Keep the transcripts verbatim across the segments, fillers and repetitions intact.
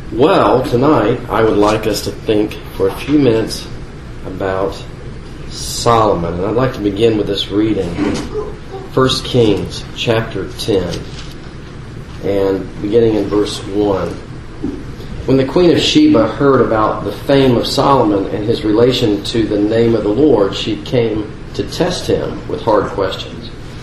Well, tonight I would like us to think for a few minutes about Solomon. And I'd like to begin with this reading. First Kings chapter ten, and beginning in verse one. When the Queen of Sheba heard about the fame of Solomon and his relation to the name of the Lord, she came to test him with hard questions.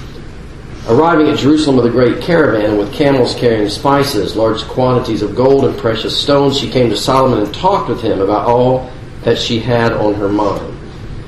Arriving at Jerusalem with a great caravan with camels carrying spices, large quantities of gold and precious stones, she came to Solomon and talked with him about all that she had on her mind.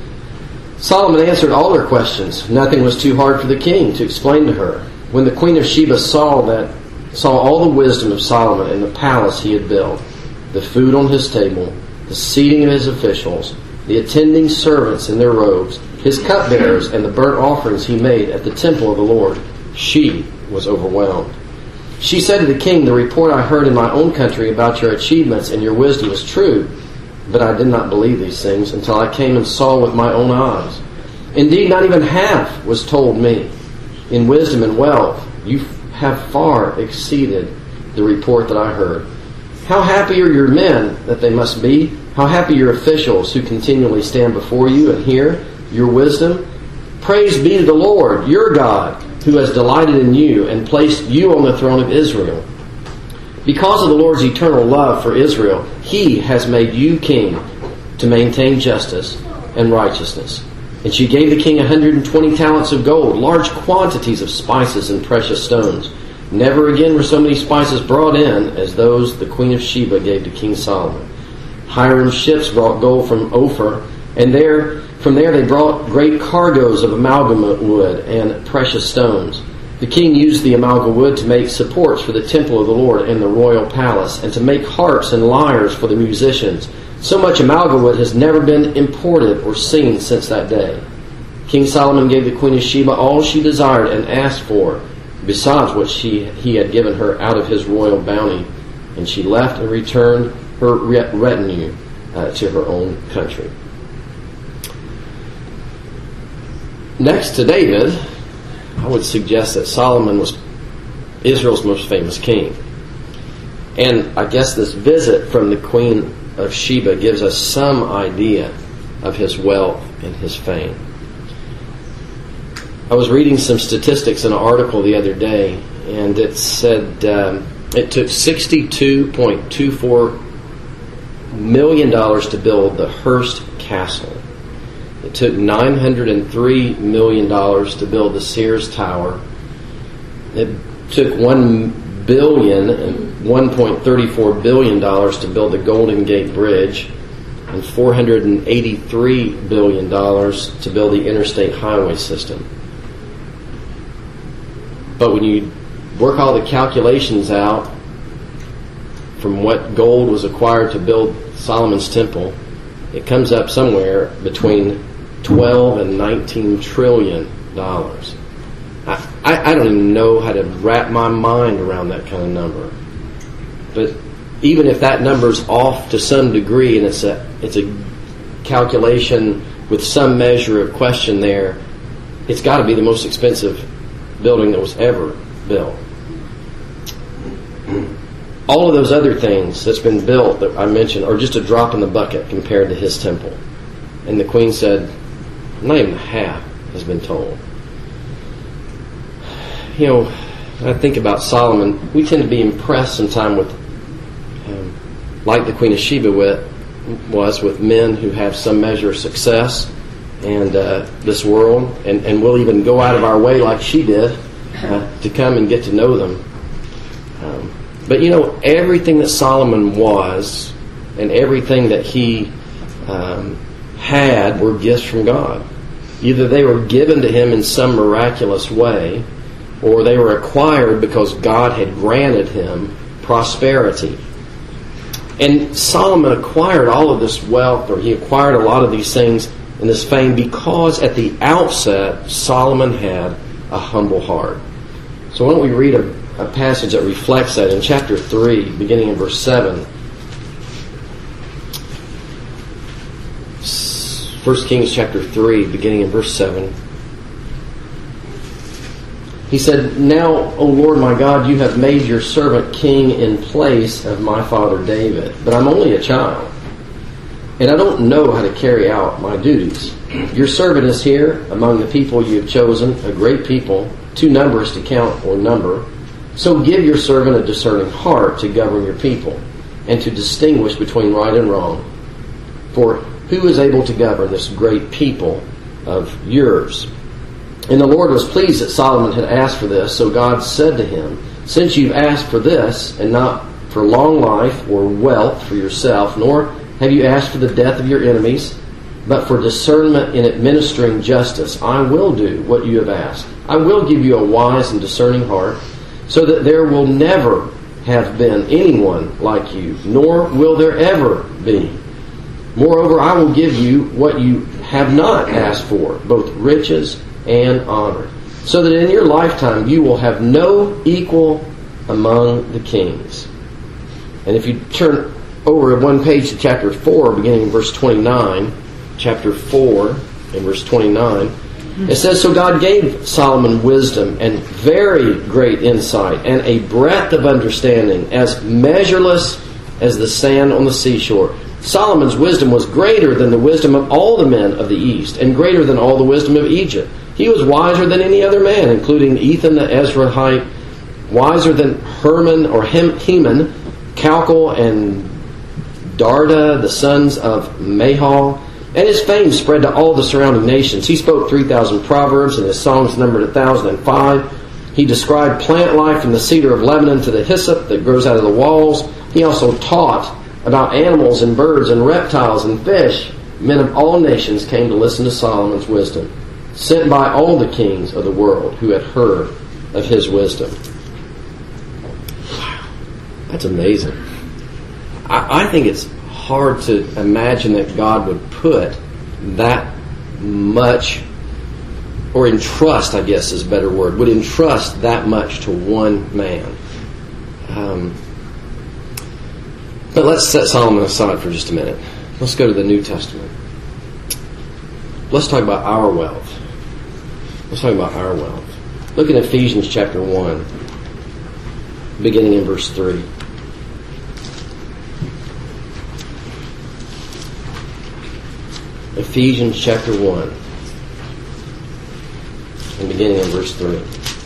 Solomon answered all her questions. Nothing was too hard for the king to explain to her. When the Queen of Sheba saw that, saw all the wisdom of Solomon and the palace he had built, the food on his table, the seating of his officials, the attending servants in their robes, his cupbearers, and the burnt offerings he made at the temple of the Lord, she was overwhelmed. She said to the king, "The report I heard in my own country about your achievements and your wisdom is true, but I did not believe these things until I came and saw with my own eyes. Indeed, not even half was told me. In wisdom and wealth, you have far exceeded the report that I heard. How happy are your men that they must be? How happy your officials who continually stand before you and hear your wisdom? Praise be to the Lord, your God, who has delighted in you and placed you on the throne of Israel. Because of the Lord's eternal love for Israel, He has made you king to maintain justice and righteousness." And she gave the king one hundred twenty talents of gold, large quantities of spices and precious stones. Never again were so many spices brought in as those the Queen of Sheba gave to King Solomon. Hiram's ships brought gold from Ophir, and there, from there they brought great cargoes of amalgam wood and precious stones. The king used the amalgam wood to make supports for the temple of the Lord and the royal palace, and to make harps and lyres for the musicians. So much amalgam wood has never been imported or seen since that day. King Solomon gave the Queen of Sheba all she desired and asked for, besides what she, he had given her out of his royal bounty, and she left and returned her retinue uh, to her own country. Next to David, I would suggest that Solomon was Israel's most famous king. And I guess this visit from the Queen of Sheba gives us some idea of his wealth and his fame. I was reading some statistics in an article the other day, and it said um, it took sixty-two point two four million dollars to build the Hearst Castle. It took nine hundred three million dollars to build the Sears Tower. It took one billion dollars and one point three four billion dollars to build the Golden Gate Bridge, and four hundred eighty-three billion dollars to build the interstate highway system. But when you work all the calculations out from what gold was acquired to build Solomon's temple, it comes up somewhere between twelve and nineteen trillion dollars. I, I, I don't even know how to wrap my mind around that kind of number. But even if that number's off to some degree, and it's a it's a calculation with some measure of question there, it's got to be the most expensive building that was ever built. All of those other things that's been built that I mentioned are just a drop in the bucket compared to his temple. And the queen said, not even half has been told. You know, when I think about Solomon, we tend to be impressed sometimes with, um, like the Queen of Sheba with, was, with men who have some measure of success and uh, this world, and, and we'll even go out of our way like she did uh, to come and get to know them. Um, But you know, everything that Solomon was and everything that he um, had were gifts from God. Either they were given to him in some miraculous way, or they were acquired because God had granted him prosperity. And Solomon acquired all of this wealth, or he acquired a lot of these things and this fame, because at the outset Solomon had a humble heart. So why don't we read a A passage that reflects that in chapter three, beginning in verse seven. First Kings chapter three, beginning in verse seven. He said, "Now, O Lord my God, you have made your servant king in place of my father David, but I'm only a child, and I don't know how to carry out my duties. Your servant is here among the people you have chosen, a great people, too numerous to count or number. So give your servant a discerning heart to govern your people, and to distinguish between right and wrong. For who is able to govern this great people of yours?" And the Lord was pleased that Solomon had asked for this, so God said to him, "Since you've asked for this, and not for long life or wealth for yourself, nor have you asked for the death of your enemies, but for discernment in administering justice, I will do what you have asked. I will give you a wise and discerning heart, so that there will never have been anyone like you, nor will there ever be. Moreover, I will give you what you have not asked for, both riches and honor, so that in your lifetime you will have no equal among the kings." And if you turn over one page to chapter four, beginning in verse twenty-nine, chapter four and verse twenty-nine, it says, "So God gave Solomon wisdom and very great insight and a breadth of understanding as measureless as the sand on the seashore. Solomon's wisdom was greater than the wisdom of all the men of the East, and greater than all the wisdom of Egypt. He was wiser than any other man, including Ethan the Ezrahite, wiser than Herman or Hem- Heman, Calcol, and Darda, the sons of Mahal. And his fame spread to all the surrounding nations. He spoke three thousand proverbs, and his songs numbered one thousand five. He described plant life from the cedar of Lebanon to the hyssop that grows out of the walls. He also taught about animals and birds and reptiles and fish. Men of all nations came to listen to Solomon's wisdom, sent by all the kings of the world who had heard of his wisdom." Wow, that's amazing. I, I think it's hard to imagine that God would put that much, or entrust, I guess is a better word, would entrust that much to one man. Um, but let's set Solomon aside for just a minute. Let's go to the New Testament. Let's talk about our wealth. Let's talk about our wealth. Look at Ephesians chapter one, beginning in verse three. Ephesians chapter one, and beginning in verse three.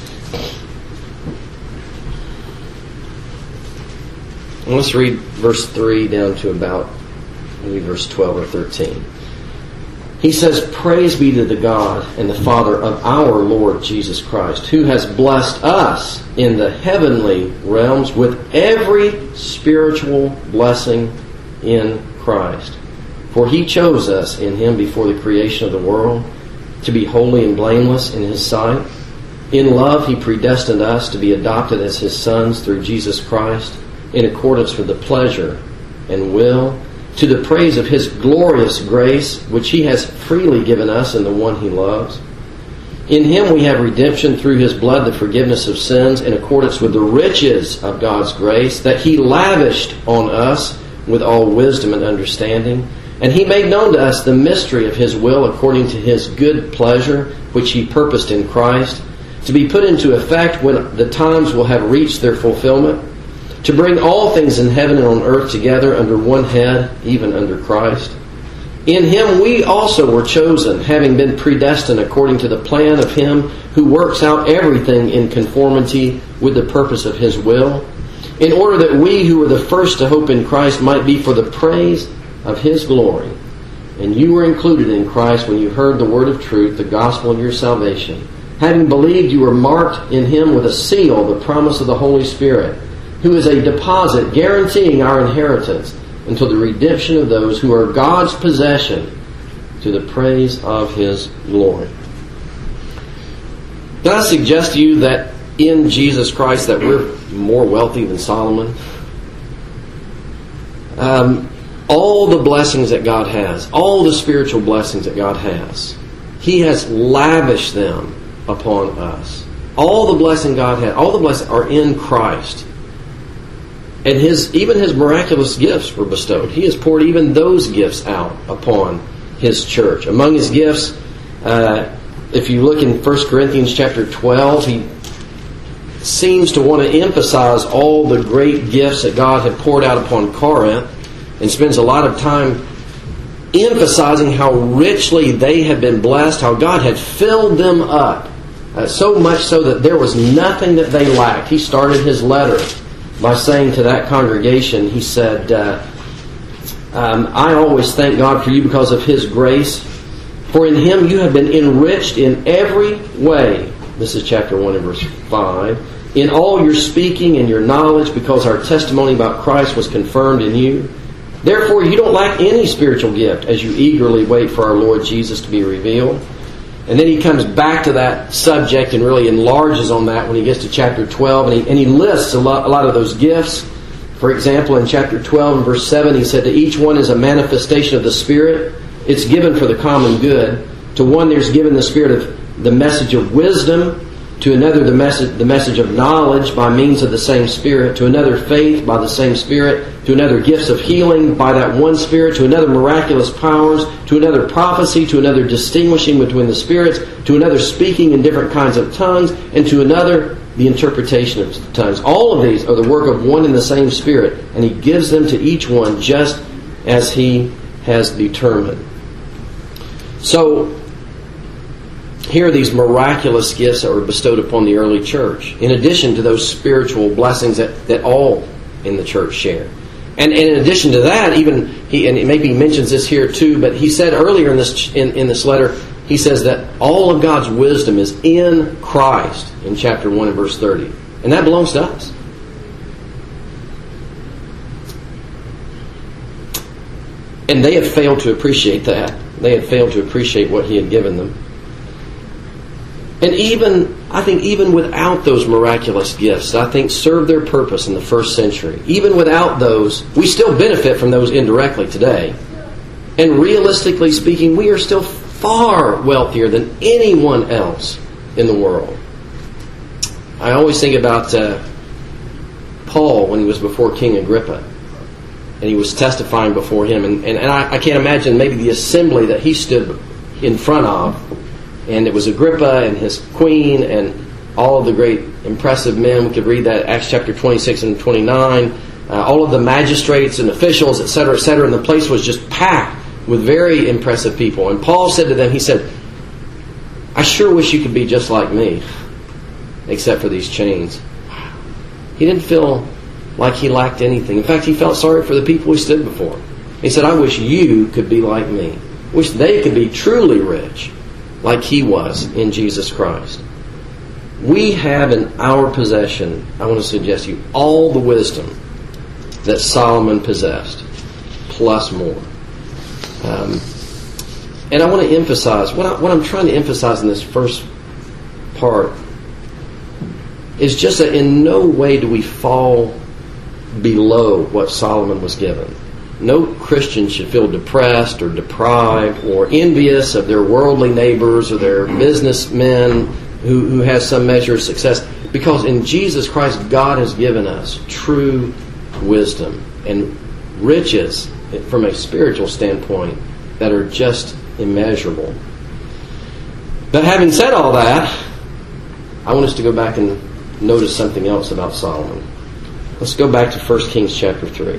And let's read verse three down to about maybe verse twelve or thirteen. He says, "Praise be to the God and the Father of our Lord Jesus Christ, who has blessed us in the heavenly realms with every spiritual blessing in Christ. For he chose us in him before the creation of the world to be holy and blameless in his sight. In love he predestined us to be adopted as his sons through Jesus Christ, in accordance with the pleasure and will, to the praise of his glorious grace, which he has freely given us in the one he loves. In him we have redemption through his blood, the forgiveness of sins, in accordance with the riches of God's grace, that he lavished on us with all wisdom and understanding. And he made known to us the mystery of his will according to his good pleasure, which he purposed in Christ, to be put into effect when the times will have reached their fulfillment, to bring all things in heaven and on earth together under one head, even under Christ. In him we also were chosen, having been predestined according to the plan of him who works out everything in conformity with the purpose of his will, in order that we who were the first to hope in Christ might be for the praise of his glory. And you were included in Christ when you heard the word of truth, the gospel of your salvation. Having believed, you were marked in him with a seal, the promise of the Holy Spirit, who is a deposit guaranteeing our inheritance until the redemption of those who are God's possession, to the praise of his glory. Can I suggest to you that in Jesus Christ that we're more wealthy than Solomon? Um, all the blessings that God has, all the spiritual blessings that God has, he has lavished them upon us. All the blessing God has, all the blessings are in Christ. And his even his miraculous gifts were bestowed. He has poured even those gifts out upon his church. Among his gifts, uh, if you look in First Corinthians chapter twelve, he seems to want to emphasize all the great gifts that God had poured out upon Corinth, and spends a lot of time emphasizing how richly they had been blessed, how God had filled them up, uh, so much so that there was nothing that they lacked. He started his letter by saying to that congregation, he said, uh, um, I always thank God for you because of His grace, for in Him you have been enriched in every way. This is chapter one and verse five. In all your speaking and your knowledge, because our testimony about Christ was confirmed in you. Therefore you don't lack any spiritual gift as you eagerly wait for our Lord Jesus to be revealed. And then he comes back to that subject and really enlarges on that when he gets to chapter twelve. And he, and he lists a lot, a lot of those gifts. For example, in chapter twelve and verse seven, he said, to each one is a manifestation of the Spirit. It's given for the common good. To one there's given the Spirit of the message of wisdom. To another the message, the message of knowledge by means of the same Spirit. To another faith by the same Spirit. To another gifts of healing by that one Spirit. To another miraculous powers. To another prophecy. To another distinguishing between the spirits. To another speaking in different kinds of tongues. And to another the interpretation of tongues. All of these are the work of one and the same Spirit. And He gives them to each one just as He has determined. So, here are these miraculous gifts that were bestowed upon the early church, in addition to those spiritual blessings that, that all in the church share. And, and in addition to that, even he and maybe he mentions this here too, but he said earlier in this in, in this letter, he says that all of God's wisdom is in Christ in chapter one and verse thirty. And that belongs to us. And they had failed to appreciate that. They had failed to appreciate what He had given them. And even, I think even without those miraculous gifts, I think served their purpose in the first century. Even without those, we still benefit from those indirectly today. And realistically speaking, we are still far wealthier than anyone else in the world. I always think about uh, Paul when he was before King Agrippa. And he was testifying before him. And, and, and I, I can't imagine maybe the assembly that he stood in front of. And it was Agrippa and his queen and all of the great impressive men. We could read that Acts chapter twenty-six and twenty-nine. Uh, all of the magistrates and officials, et cetera, et cetera. And the place was just packed with very impressive people. And Paul said to them, he said, I sure wish you could be just like me, except for these chains. He didn't feel like he lacked anything. In fact, he felt sorry for the people he stood before. He said, I wish you could be like me. Wish they could be truly rich, like he was in Jesus Christ. We have in our possession, I want to suggest to you, all the wisdom that Solomon possessed, plus more. Um, and I want to emphasize, what, I, what I'm trying to emphasize in this first part is just that in no way do we fall below what Solomon was given. No Christian should feel depressed or deprived or envious of their worldly neighbors or their businessmen who, who has some measure of success. Because in Jesus Christ, God has given us true wisdom and riches from a spiritual standpoint that are just immeasurable. But having said all that, I want us to go back and notice something else about Solomon. Let's go back to First Kings chapter three.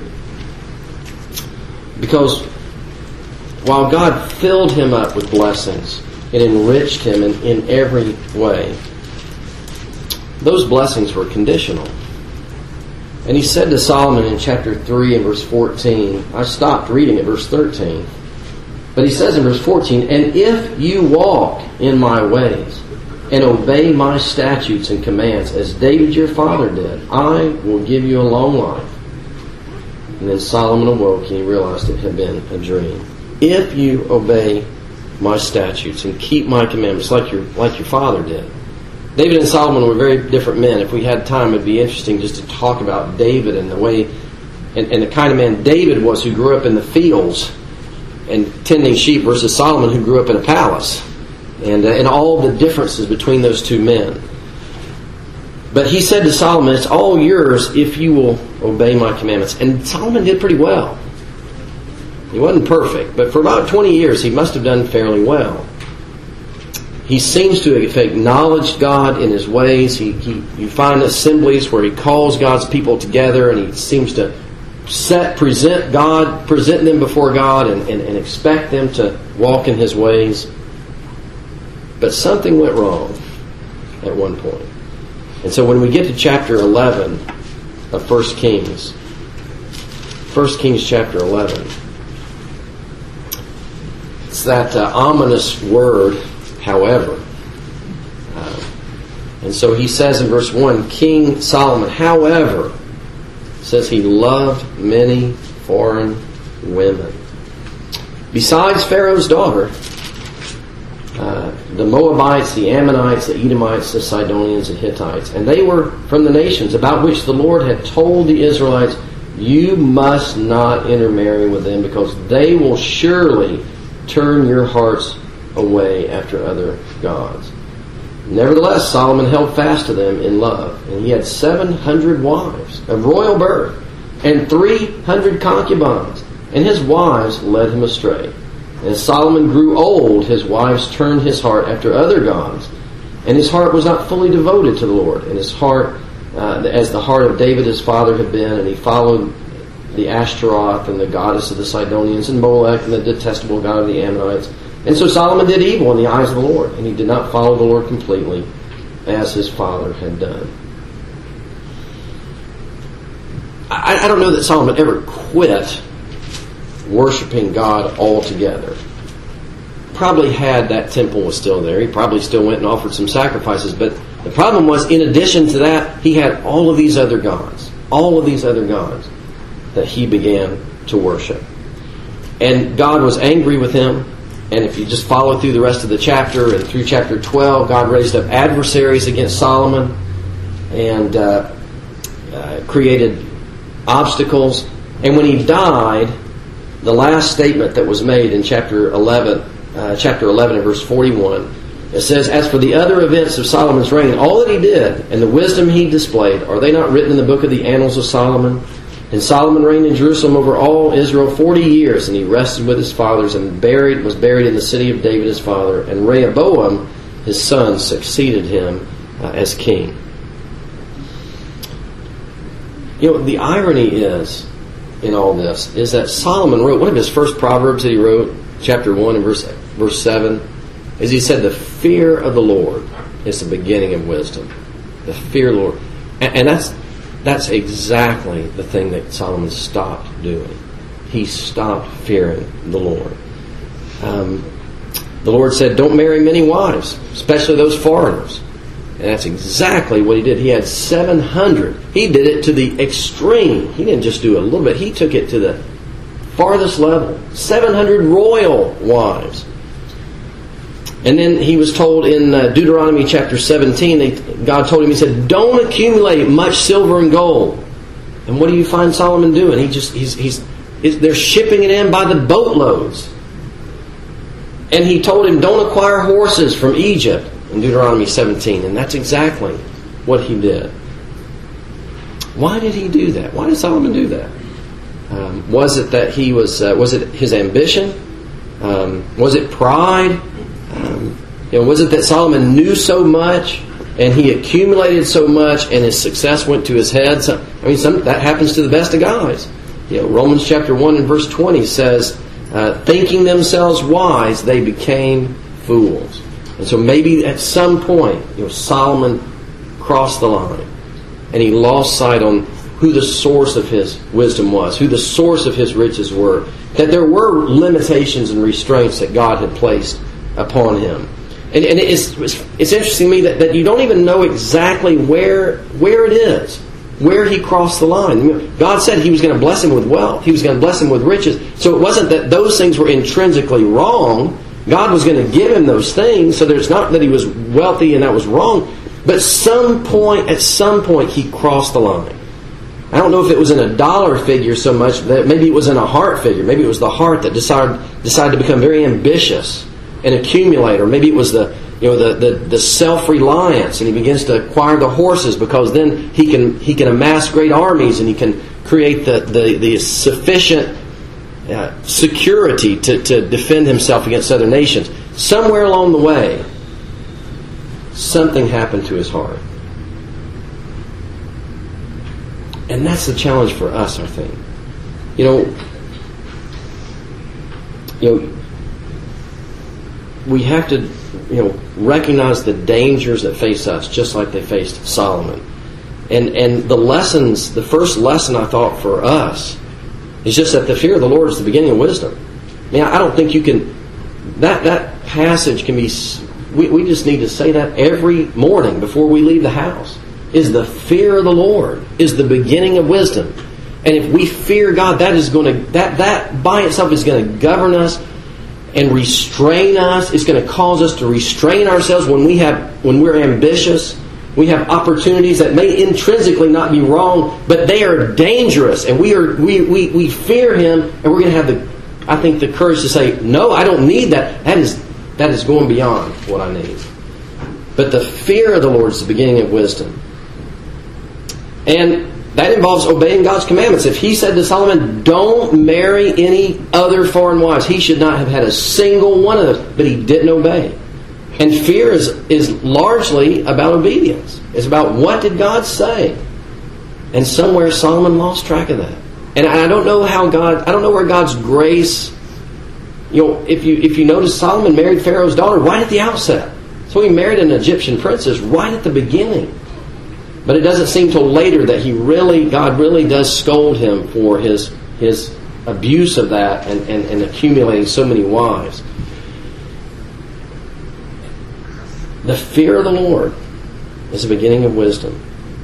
Because while God filled him up with blessings and enriched him in, in every way, those blessings were conditional. And he said to Solomon in chapter three and verse fourteen, I stopped reading at verse thirteen, but he says in verse fourteen, and if you walk in my ways and obey my statutes and commands as David your father did, I will give you a long life. And then Solomon awoke and he realized it had been a dream. If you obey my statutes and keep my commandments like your like your father did. David and Solomon were very different men. If we had time, it'd be interesting just to talk about David and the way and, and the kind of man David was, who grew up in the fields and tending sheep, versus Solomon, who grew up in a palace, and uh, and all the differences between those two men. But he said to Solomon, it's all yours if you will obey my commandments. And Solomon did pretty well. He wasn't perfect, but for about twenty years he must have done fairly well. he seems to have acknowledged God in his ways. He, he, you find assemblies where he calls God's people together, and he seems to set, present God, present them before God, and, and, and expect them to walk in his ways. But something went wrong at one point. And so when we get to chapter eleven of First Kings, First Kings chapter eleven, it's that uh, ominous word, however. Uh, and so he says in verse one, King Solomon, however, says he loved many foreign women. Besides Pharaoh's daughter, uh, the Moabites, the Ammonites, the Edomites, the Sidonians, and Hittites. And they were from the nations about which the Lord had told the Israelites, you must not intermarry with them, because they will surely turn your hearts away after other gods. Nevertheless, Solomon held fast to them in love, and he had seven hundred wives of royal birth and three hundred concubines, and his wives led him astray. And as Solomon grew old, his wives turned his heart after other gods, and his heart was not fully devoted to the Lord, and his heart, uh, as the heart of David his father had been, and he followed the Ashtaroth and the goddess of the Sidonians, and Molech and the detestable god of the Ammonites. And so Solomon did evil in the eyes of the Lord, and he did not follow the Lord completely as his father had done. I, I don't know that Solomon ever quit worshiping God altogether. Probably had that temple was still there. He probably still went and offered some sacrifices. But the problem was, in addition to that, he had all of these other gods. All of these other gods that he began to worship. And God was angry with him. And if you just follow through the rest of the chapter and through chapter twelve, God raised up adversaries against Solomon and uh, uh, created obstacles. And when he died, the last statement that was made in chapter eleven, uh, chapter eleven and verse forty-one, it says, as for the other events of Solomon's reign, all that he did and the wisdom he displayed, are they not written in the book of the annals of Solomon? And Solomon reigned in Jerusalem over all Israel forty years, and he rested with his fathers and buried was buried in the city of David his father. And Rehoboam, his son, succeeded him uh, as king. You know, the irony is, in all this, is that Solomon wrote, one of his first proverbs that he wrote, chapter one and verse, verse seven, is he said, the fear of the Lord is the beginning of wisdom. The fear of the Lord. And, and that's That's exactly the thing that Solomon stopped doing. He stopped fearing the Lord. Um, the Lord said, don't marry many wives, especially those foreigners. And that's exactly what he did. He had seven hundred. He did it to the extreme. He didn't just do a little bit. He took it to the farthest level. seven hundred royal wives. And then he was told in uh, Deuteronomy chapter seventeen, they, God told him, he said, don't accumulate much silver and gold. And what do you find Solomon doing? He just he's he's, he's they're shipping it in by the boatloads. And he told him, don't acquire horses from Egypt in Deuteronomy seventeen. And that's exactly what he did. Why did he do that? Why did Solomon do that? Um, was it that he was, uh, was it his ambition? Um, was it pride? Um, you know, was it that Solomon knew so much and he accumulated so much and his success went to his head? So, I mean, some, that happens to the best of guys. You know, Romans chapter one and verse twenty says, uh, thinking themselves wise, they became fools. And so maybe at some point, you know, Solomon crossed the line and he lost sight on who the source of his wisdom was, who the source of his riches were, that there were limitations and restraints that God had placed upon him. And, and it's, it's interesting to me that, that you don't even know exactly where where it is, where he crossed the line. God said he was going to bless him with wealth. He was going to bless him with riches. So it wasn't that those things were intrinsically wrong. God was going to give him those things, so there's not that he was wealthy and that was wrong. But some point, at some point, he crossed the line. I don't know if it was in a dollar figure so much, that maybe it was in a heart figure. Maybe it was the heart that decided decided to become very ambitious and accumulate, or maybe it was the you know the, the, the self-reliance, and he begins to acquire the horses because then he can he can amass great armies and he can create the the, the sufficient uh, security to, to defend himself against other nations. Somewhere along the way, something happened to his heart. And that's the challenge for us, I think. You know, you know, we have to, you know, recognize the dangers that face us, just like they faced Solomon. And and the lessons, the first lesson I thought for us is just that the fear of the Lord is the beginning of wisdom. I mean, I don't think you can, that that passage can be, we, we just need to say that every morning before we leave the house. Is the fear of the Lord is the beginning of wisdom. And if we fear God, that is going to, that that by itself is going to govern us and restrain us. It's going to cause us to restrain ourselves when we have when we're ambitious. We have opportunities that may intrinsically not be wrong, but they are dangerous, and we are we we, we fear Him, and we're going to have the I think the courage to say, no, I don't need that. That is that is going beyond what I need. But the fear of the Lord is the beginning of wisdom. And that involves obeying God's commandments. If He said to Solomon, don't marry any other foreign wives, he should not have had a single one of those. But he didn't obey. And fear is, is largely about obedience. It's about what did God say. And somewhere Solomon lost track of that. And I don't know how God, I don't know where God's grace, you know, if you if you notice, Solomon married Pharaoh's daughter right at the outset. So he married an Egyptian princess right at the beginning. But it doesn't seem till later that he really, God really does scold him for his his abuse of that and, and, and accumulating so many wives. The fear of the Lord is the beginning of wisdom.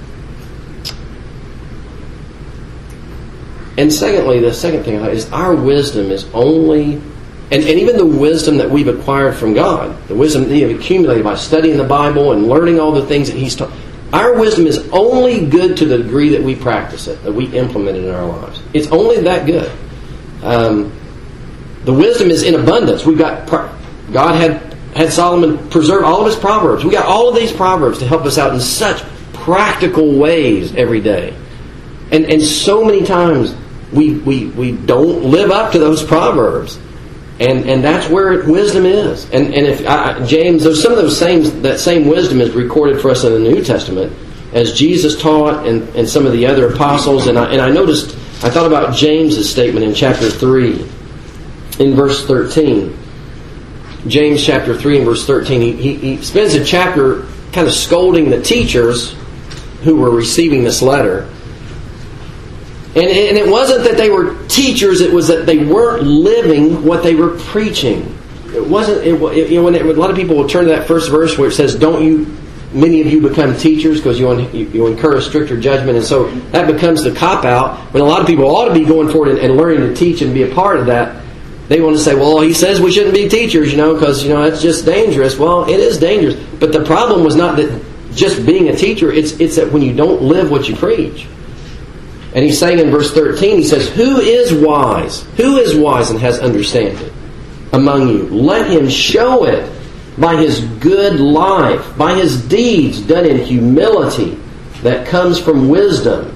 And secondly, the second thing is our wisdom is only, and, and even the wisdom that we've acquired from God, the wisdom that we've accumulated by studying the Bible and learning all the things that He's taught, our wisdom is only good to the degree that we practice it, that we implement it in our lives. It's only that good. Um, the wisdom is in abundance. We've got God had had Solomon preserve all of his proverbs. We got all of these proverbs to help us out in such practical ways every day. And and so many times we we, we don't live up to those proverbs. And and that's where wisdom is. And and if I, James, there's some of those same that same wisdom is recorded for us in the New Testament, as Jesus taught, and, and some of the other apostles. And I and I noticed, I thought about James's statement in chapter three, in verse thirteen. James chapter three and verse thirteen. He, he he spends a chapter kind of scolding the teachers who were receiving this letter. And, and it wasn't that they were teachers, it was that they weren't living what they were preaching. It wasn't, it, it, you know, when it, a lot of people will turn to that first verse where it says, don't you, many of you become teachers because you, you, you incur stricter judgment. And so that becomes the cop-out. When a lot of people ought to be going forward and, and learning to teach and be a part of that, they want to say, well, he says we shouldn't be teachers, you know, because, you know, it's just dangerous. Well, it is dangerous. But the problem was not that just being a teacher, it's it's that when you don't live what you preach. And he's saying in verse thirteen, he says, who is wise? Who is wise and has understanding among you? Let him show it by his good life, by his deeds done in humility that comes from wisdom.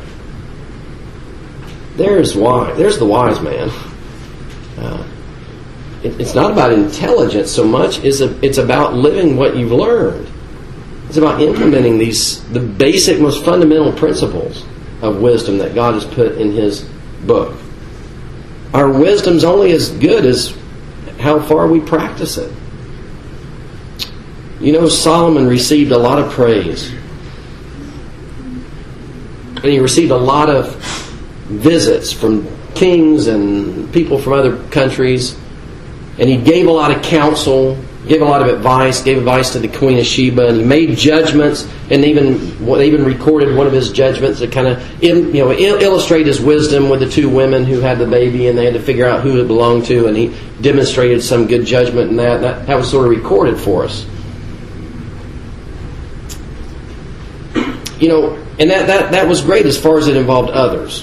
There's wise. There's the wise man. Uh, it, it's not about intelligence so much. It's, a, it's about living what you've learned. It's about implementing these the basic, most fundamental principles of wisdom that God has put in His book. Our wisdom's only as good as how far we practice it. You know, Solomon received a lot of praise. And he received a lot of visits from kings and people from other countries. And he gave a lot of counsel, gave a lot of advice, gave advice to the Queen of Sheba, and he made judgments, and even they even recorded one of his judgments that kind of you know illustrate his wisdom with the two women who had the baby, and they had to figure out who it belonged to, and he demonstrated some good judgment in that. That, that was sort of recorded for us. You know, and that, that, that was great as far as it involved others.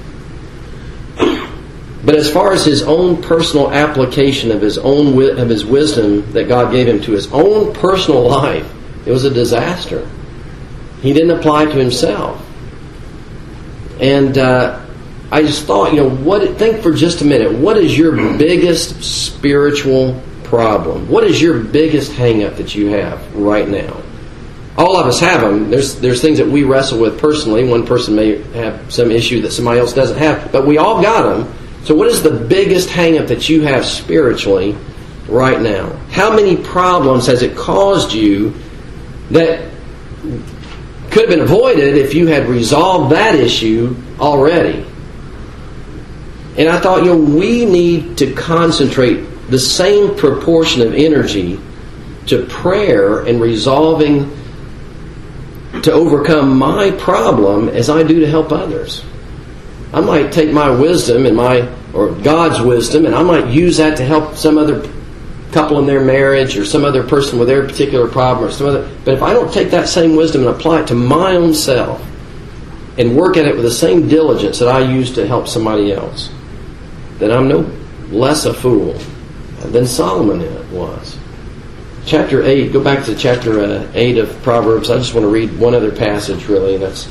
But as far as his own personal application of his own of his wisdom that God gave him to his own personal life, it was a disaster. He didn't apply to himself. And uh, I just thought, you know, what? Think for just a minute. What is your biggest spiritual problem? What is your biggest hang-up that you have right now? all of us have them. There's there's things that we wrestle with personally. One person may have some issue that somebody else doesn't have, but we all got them. So what is the biggest hang-up that you have spiritually right now? How many problems has it caused you that could have been avoided if you had resolved that issue already? And I thought, you know, we need to concentrate the same proportion of energy to prayer and resolving to overcome my problem as I do to help others. I might take my wisdom and my, or God's wisdom, and I might use that to help some other couple in their marriage or some other person with their particular problem or some other. But if I don't take that same wisdom and apply it to my own self and work at it with the same diligence that I use to help somebody else, then I'm no less a fool than Solomon was. Chapter eight, go back to chapter uh, eight of Proverbs. I just want to read one other passage, really. And that's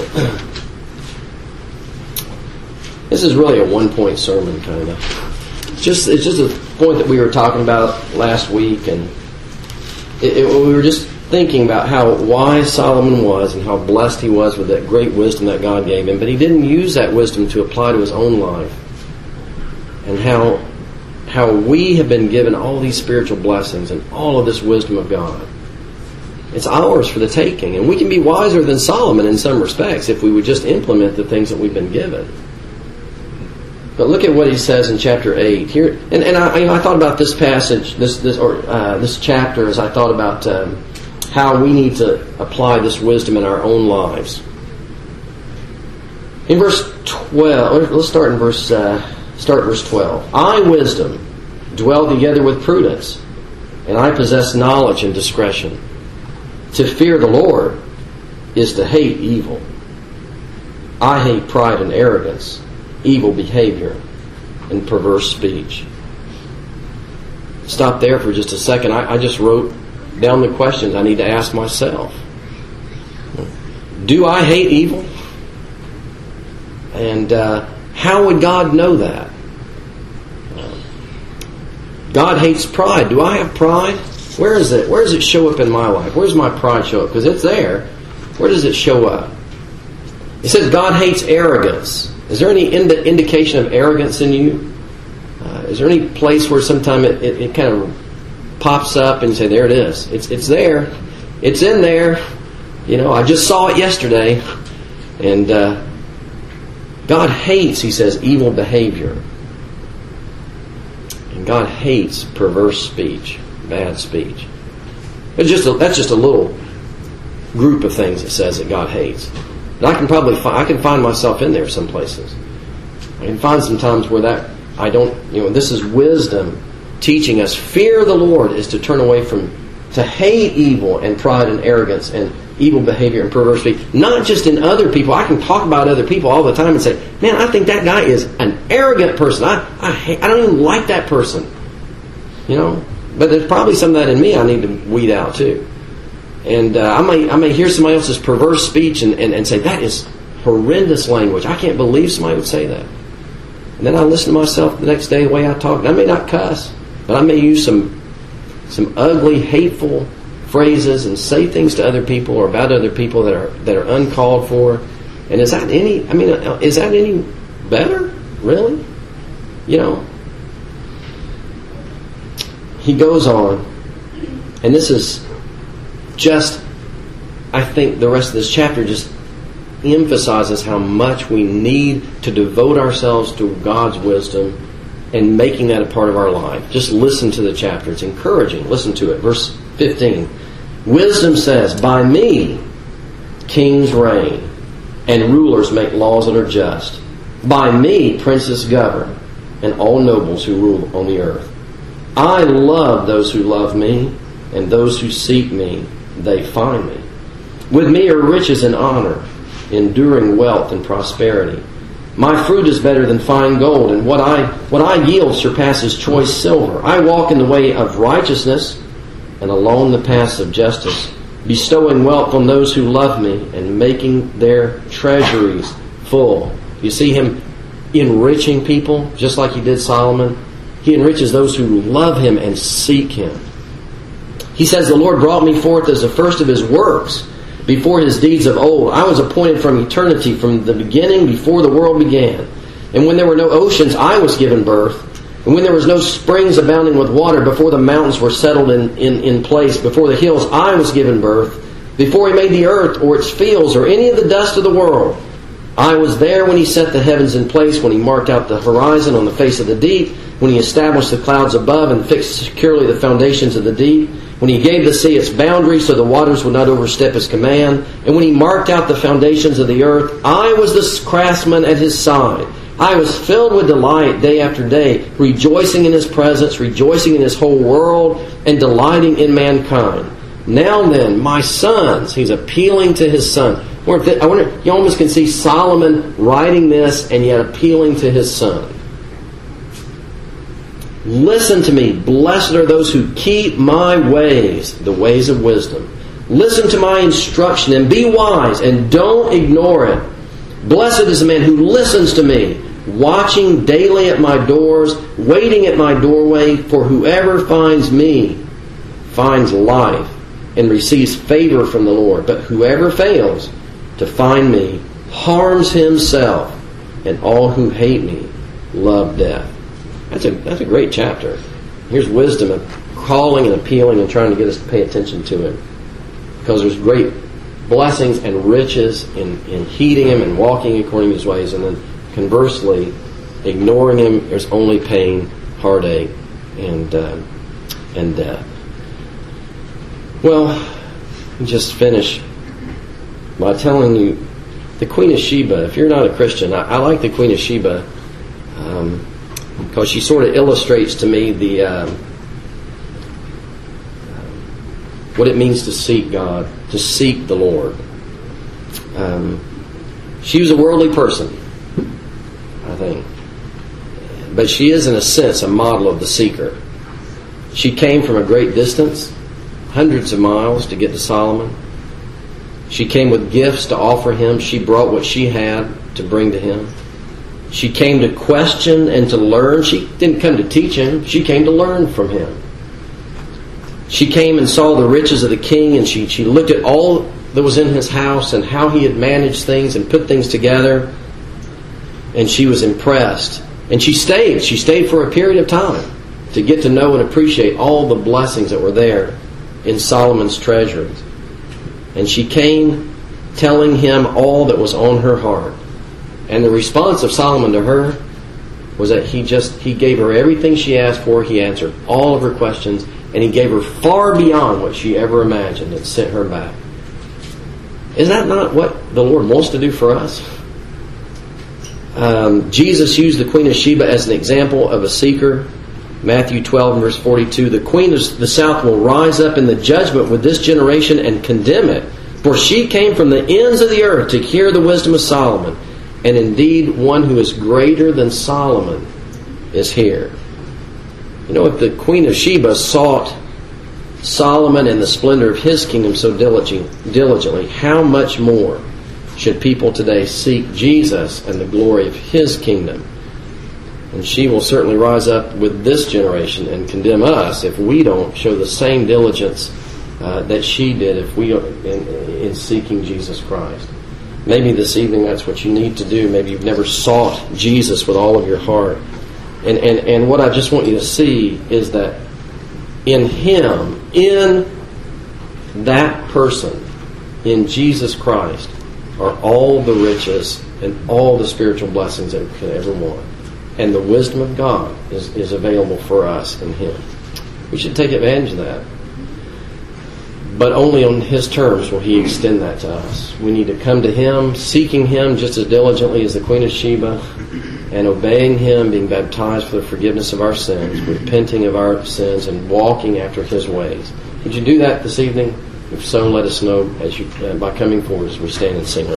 this is really a one-point sermon, kind of. Just it's just a point that we were talking about last week, and it, it, we were just thinking about how wise Solomon was and how blessed he was with that great wisdom that God gave him. But he didn't use that wisdom to apply to his own life. And how how we have been given all these spiritual blessings and all of this wisdom of God. It's ours for the taking. And we can be wiser than Solomon in some respects if we would just implement the things that we've been given. But look at what he says in chapter eight. Here, and, and I, you know, I thought about this passage, this this or uh, this chapter, as I thought about um, how we need to apply this wisdom in our own lives. In verse twelve, let's start in verse. Uh, Start verse twelve. I, wisdom, dwell together with prudence, and I possess knowledge and discretion. To fear the Lord is to hate evil. I hate pride and arrogance, evil behavior, and perverse speech. Stop there for just a second. I, I just wrote down the questions I need to ask myself. Do I hate evil? And uh, how would God know that? God hates pride. Do I have pride? Where is it? Where does it show up in my life? Where does my pride show up? Because it's there. Where does it show up? It says God hates arrogance. Is there any ind- indication of arrogance in you? Uh, is there any place where sometime it, it, it kind of pops up and you say, there it is. It's it's there. It's in there. You know, I just saw it yesterday. And uh, God hates, he says, evil behavior. And God hates perverse speech, bad speech. It's just a, that's just a little group of things it says that God hates. And I can probably fi- I can find myself in there some places. I can find some times where that I don't, you know, this is wisdom teaching us. Fear the Lord is to turn away from, to hate evil and pride and arrogance and evil behavior and perverse speech. Not just in other people. I can talk about other people all the time and say, man, I think that guy is an arrogant person. I I, hate, I don't even like that person. You know? But there's probably some of that in me I need to weed out too. And uh, I may I may hear somebody else's perverse speech and, and, and say, that is horrendous language. I can't believe somebody would say that. And then I listen to myself the next day the way I talk. And I may not cuss, but I may use some some ugly, hateful phrases and say things to other people or about other people that are that are uncalled for. And is that any? I mean, is that any better? Really? You know. He goes on, and this is just, I think the rest of this chapter just emphasizes how much we need to devote ourselves to God's wisdom and making that a part of our life. Just listen to the chapter. It's encouraging. Listen to it. Verse fifteen. Wisdom says, by me kings reign, and rulers make laws that are just. By me princes govern, and all nobles who rule on the earth. I love those who love me, and those who seek me, they find me. With me are riches and honor, enduring wealth and prosperity. My fruit is better than fine gold, and what I what I yield surpasses choice silver. I walk in the way of righteousness, and along the paths of justice, bestowing wealth on those who love me, and making their treasuries full. You see him enriching people, just like he did Solomon. He enriches those who love him and seek him. He says, the Lord brought me forth as the first of his works, before his deeds of old. I was appointed from eternity, from the beginning, before the world began. And when there were no oceans, I was given birth. And when there was no springs abounding with water, before the mountains were settled in, in, in place, before the hills, I was given birth. Before he made the earth or its fields or any of the dust of the world, I was there when he set the heavens in place, when he marked out the horizon on the face of the deep, when he established the clouds above and fixed securely the foundations of the deep, when he gave the sea its boundary so the waters would not overstep his command, and when he marked out the foundations of the earth, I was the craftsman at his side. I was filled with delight day after day, rejoicing in his presence, rejoicing in his whole world, and delighting in mankind. Now then, my sons, he's appealing to his son. I wonder, you almost can see Solomon writing this and yet appealing to his son. Listen to me. Blessed are those who keep my ways, the ways of wisdom. Listen to my instruction and be wise and don't ignore it. Blessed is the man who listens to me, watching daily at my doors, waiting at my doorway, for whoever finds me finds life and receives favor from the Lord. But whoever fails to find me harms himself, and all who hate me love death. That's a that's a great chapter. Here's wisdom of calling and appealing and trying to get us to pay attention to him. Because there's great blessings and riches in, in heeding him and walking according to his ways. And then conversely, ignoring him, there's only pain, heartache, and uh, and death. Well, let me just finish by telling you the Queen of Sheba. If you're not a Christian, I, I like the Queen of Sheba um, because she sort of illustrates to me the uh, what it means to seek God, to seek the Lord. Um, she was a worldly person, I think. But she is, in a sense, a model of the seeker. She came from a great distance, hundreds of miles, to get to Solomon. She came with gifts to offer him. She brought what she had to bring to him. She came to question and to learn. She didn't come to teach him. She came to learn from him. She came and saw the riches of the king, and she, she looked at all that was in his house and how he had managed things and put things together. And she was impressed. And she stayed. She stayed for a period of time to get to know and appreciate all the blessings that were there in Solomon's treasuries. And she came telling him all that was on her heart. And the response of Solomon to her was that he just he gave her everything she asked for. He answered all of her questions, and he gave her far beyond what she ever imagined and sent her back. Is that not what the Lord wants to do for us? Um, Jesus used the Queen of Sheba as an example of a seeker. Matthew twelve and verse forty-two, the Queen of the South will rise up in the judgment with this generation and condemn it. For she came from the ends of the earth to hear the wisdom of Solomon. And indeed, one who is greater than Solomon is here. You know, if the Queen of Sheba sought Solomon and the splendor of his kingdom so diligently, how much more should people today seek Jesus and the glory of his kingdom? And she will certainly rise up with this generation and condemn us if we don't show the same diligence uh, that she did if we are in, in seeking Jesus Christ. Maybe this evening that's what you need to do. Maybe you've never sought Jesus with all of your heart. And, and, and what I just want you to see is that in Him, in that person, in Jesus Christ, are all the riches and all the spiritual blessings that we could ever want. And the wisdom of God is, is available for us in Him. We should take advantage of that. But only on His terms will He extend that to us. We need to come to Him, seeking Him just as diligently as the Queen of Sheba, and obeying Him, being baptized for the forgiveness of our sins, repenting of our sins, and walking after His ways. Would you do that this evening? If so, let us know as you uh, by coming forward as we stand and sing.